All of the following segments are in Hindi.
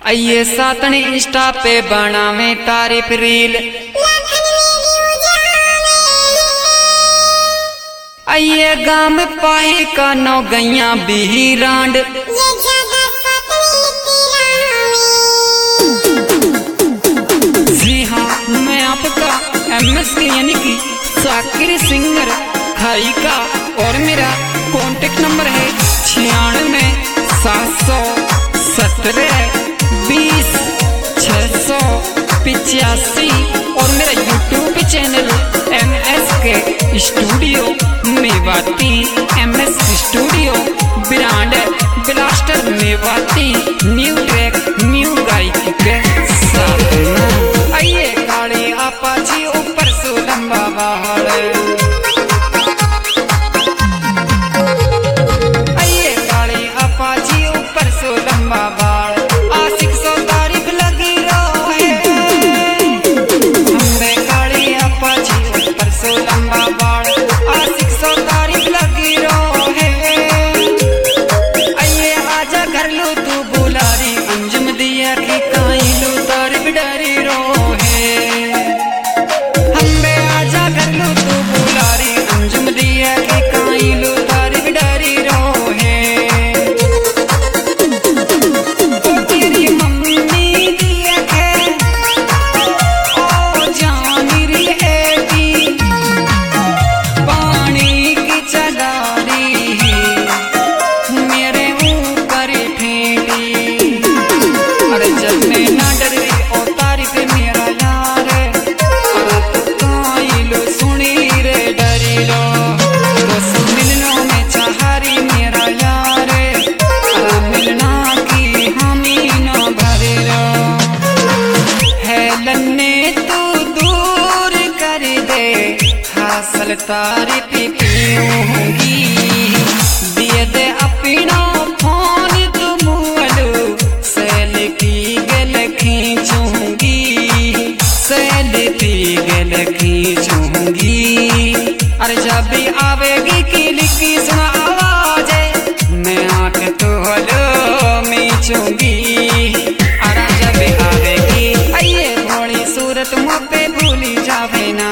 आइए सातनी इंस्टा पे बनावे तारीफ रील। आइए गाम पाए का नौ गैया बिहिरांड। जी हाँ, मैं आपका MS यानी कि साकिर सिंगर खाई का, और मेरा कॉन्टेक्ट नंबर है 96 717 20 685, और मेरा YouTube channel MSK studio Mewati, MS studio brand blaster Mewati, new track new गायकी के साथ। आइए काली अपाची ऊपर सो लंबा बाल, आइए काली अपाची ऊपर सो लंबा बाल, आशिक सो तारीफ लगी रोहे। हमरे काली अपाची ऊपर सो लंबा बाल, आशिक सो तारीफ लगी रोहे। आइए आजा घर लो तू बुलारी, अंजुम दिया की काई लो तारीफ डरी रोहे। हमरे आजा घर लो तू बुलारी, अंजुम दिया की काई लो तारीफ डरी रोहे। ओ तेरी मम्मी दिया है, ओ जानी री है की पानी की चगारी मेरे ऊपर फेंकी। अरे जब मैं ना डर रही ओ तारीफ मेरा यार, अरे तो काई लो सुनी रे डरी लो, बस मिलनो में चाहरी मेरा यार, अरे मिलना की हामी ना भरे लो। है लन्ने तू दूर कर दे, हासिल तारीफ पीऊंगी, दिए दे अपना फोन तू मुअलू, सेल्फी गल खींचूंगी, सेल्फी गल खींचूंगी। अरे जब भी आवेगी किलकी सुन आवाज, मैं आंख तो हलो मीचूंगी। अरे जब भी आवेगी, आइए थोड़ी सूरत मुँह पे भूली जावे ना,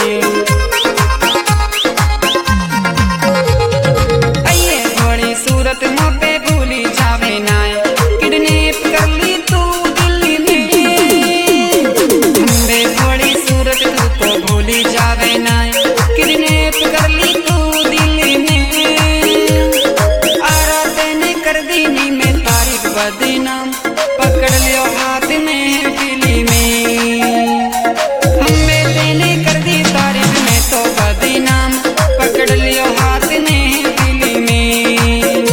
आइए थोड़ी सूरत मुँह पे भूली जावे ना। किडनैप कर ली तू दिल्ली में, हमरे थोड़ी सूरत तू तो भूली जावे ना। किडनैप कर ली तू दिल्ली में, आरा तेने कर दी नी मैं तारीफ बदनाम, पकड़ लियो हाथ में दिल्ली में। हमें तेने कर दी तारीफ में तो बदनाम, पकड़ लियो हाथ में दिल्ली में।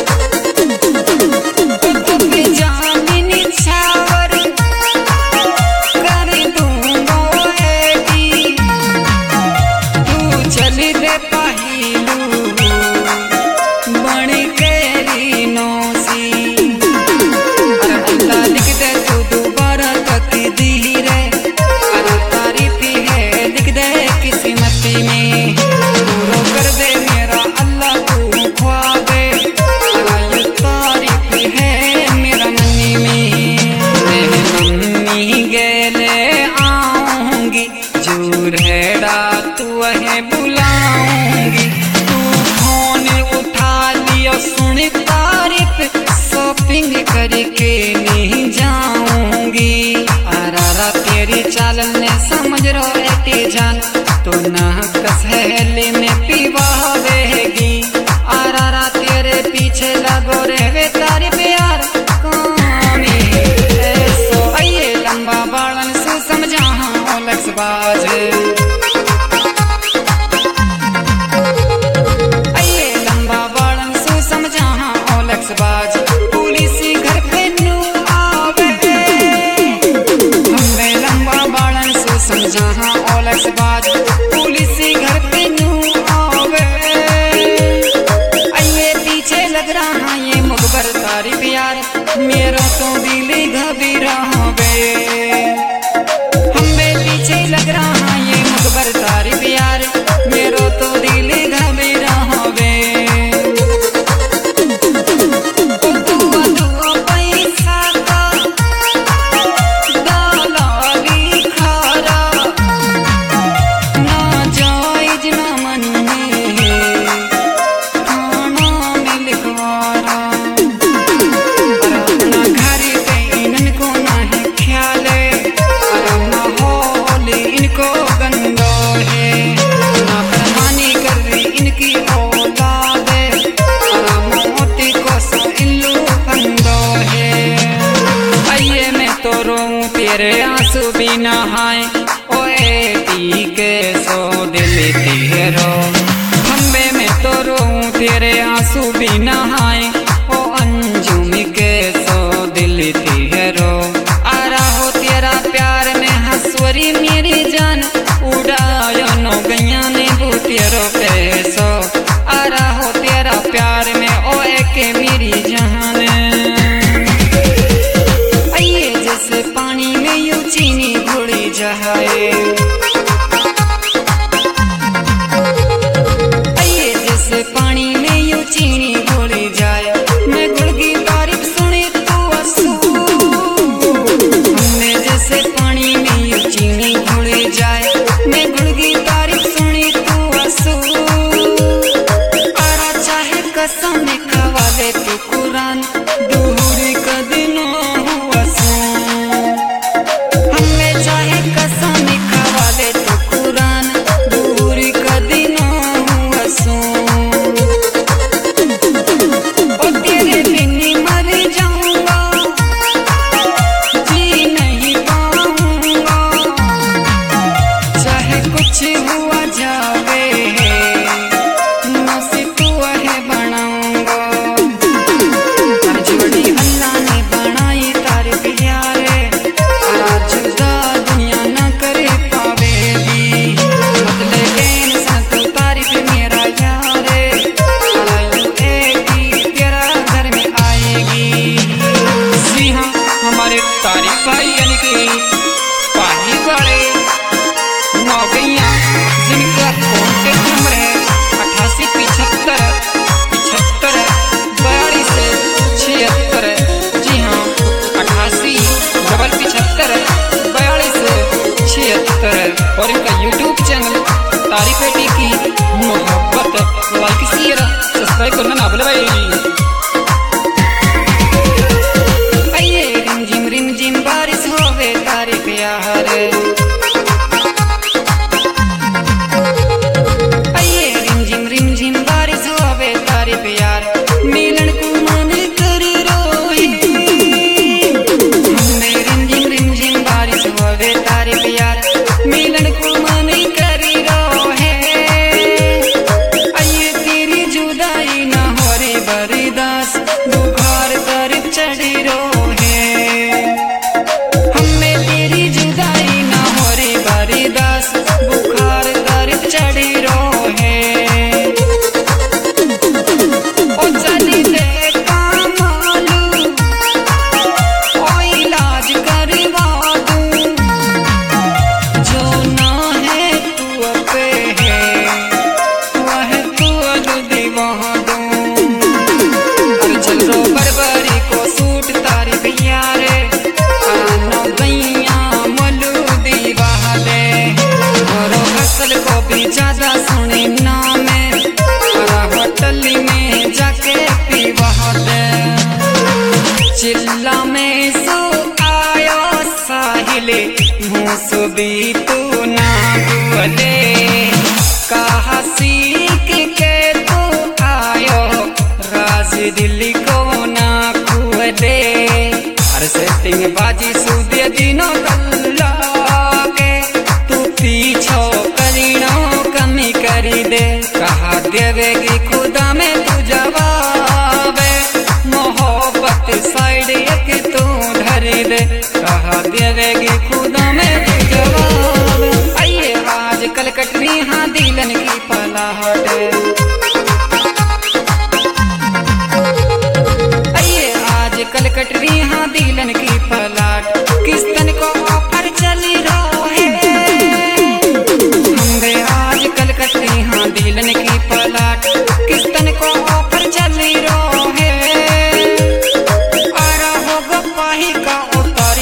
तू भी जामिनी छावर कर दूंगा ऐसी, तू चली दे पहिलू बन के रीनोसी। अरे अल्लाह लिख दे तू दोबारा तकदीर, अरे तारीफ है लिख दे किस्मत में, पूरा कर दे मेरा अल्लाह तू ख्वाबे, अरे ये तारीफ है मेरा मनी में। मैं मम्मी गेले आऊंगी, जूर हेड़ा तू है बुलाऊंगी, तू फोन उठा लियो सुन तारीफ, शॉपिंग करके नहीं जाऊंगी। आरा तेरी चाल ने समझ रो एटी जान, तो ना कसहले में पीवावेगी। आरा तेरे पीछे लगो रे वे तारी प्यार कामी ऐसो। आइए लंबा बालन सु समझा हाँ लक्स बाज, आइए लंबा बालन सु समझा हाँ लक्स बाज। पुलिस घर पे नू रोऊं तेरे आंसू भी नहाए, ओए पी के सो दिल तेरे रो। खम्बे में तो रोऊं तेरे आंसू भी नहाए, ओ अंजुम के सो दिल तेरे रो। आ रहा तेरा प्यार में हंसवरी मेरी जान, उड़ायो नो गैया ने तेरो पैसो। आ रहा तेरा प्यार में ओ एक मेरी जान, आइए जैसे पानी में यूं चीनी घुली जाए, आइए जैसे पानी में यूं चीनी घुली जाए। मैं गुड़गी तारीफ सुनी तू आंसू, मैं जैसे पानी में यूं चीनी घुली जाए। मैं गुड़गी तारीफ सुनी तू आंसू, आरा चाहे कसम खवा दे तू कुरान, दूरी कदी न हुआ सू। हमें चाहे कसम खवा दे तू कुरान, दूरी कदी न हुआ सू। ओ तेरे बिन मर जाऊंगा, जी नहीं पाऊंगा, चाहे कुछ हुआ जावे, नसीब तू है बनाऊंगा। जोड़ी अल्लाह ने बनाई तारे प्यारे, जुदा दुनिया न करे पावेगी। बदले इंसान तो तारीफ मेरा यारे, तेरा घर में आएगी। जी हाँ, हमारे तारीफ भाई यानी कि पाही वाले नौगैया, जिनका कॉन्टेक्ट नंबर है 8875 75 42 76। जी हाँ, 88 75 42 76। और इनका यूट्यूब चैनल तारीफ बेटी की मोहब्बत, लाइक शेयर सब्सक्राइब करना ना भूले भाई। आइए रिम झिम बारिश होवे तारे प्यार, आइए रिम झिम बारिश होवे तारे प्यार। मिलन को मन कर रोही, रिम झिम बारिश होवे तारे प्यार। मिलन को मन कर रोहे, आइए तेरी जुदाई ना हो रे बर्दाश्त, बुखार तरफ चढ़ी रोहे। हमें तेरी जुदाई ना हो रे बर्दाश्त, बुखार तरफ चढ़ी रोहे। ओ चली दे कामालू, ओ इलाज करवा दूं, जो ना है तू पे है, वह तू जो दीवा दूं। और चल रो बरबरी को सूट तारी प्यारे, आनो गैया मलू दीवा दे। और फसल को भी ज्यादा सुनी ना में, होटल में जाके पीवा दे। चिल्ला में सो आयो साहिले, मुँह सो भी तू ना बोले, कहा सीख के तू आयो, राज दिल को ना खुले। अरे सेटिंग बाजी सूदे दिनों गल्ला के, तू पीछो करीनो कमी करी दे। कहा देवेगी खुदा में तू जवाब, मोहब्बत साइड एक तू धरी दे। कहा देवेगी खुदा में तू जवाब। आइए आज कल कटनी हाँ दिलन की पलाहट, आइए आज कल कटनी हाँ दिलन की पलाट। किस्तन को ऑफर चली रोहे, हमरे आज कल कटनी हाँ दिलन की पलाट। किस्तन को ऑफर चली रोहे, आ रहा होगा पाही का उतार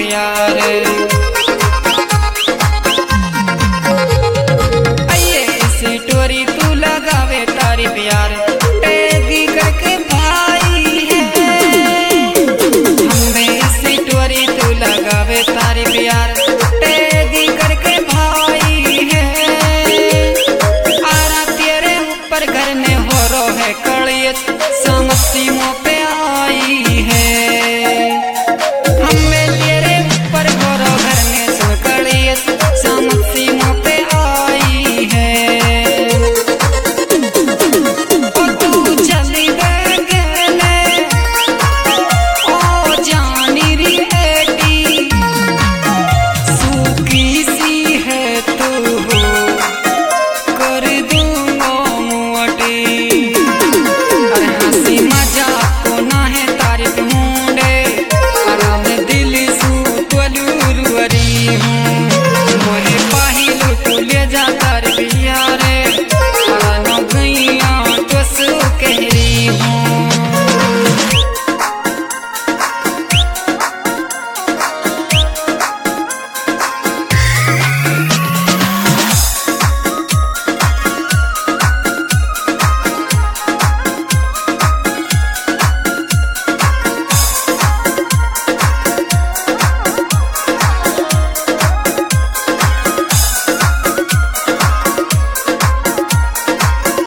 प्यार। आइए स्टोरी तू लगावे तारी प्यार टैगी करके भाई है। हमें स्टोरी तू लगावे तारी प्यार टैगी करके भाई है। आरा तेरे ऊपर घर में हो रो है कड़ियत समस्ती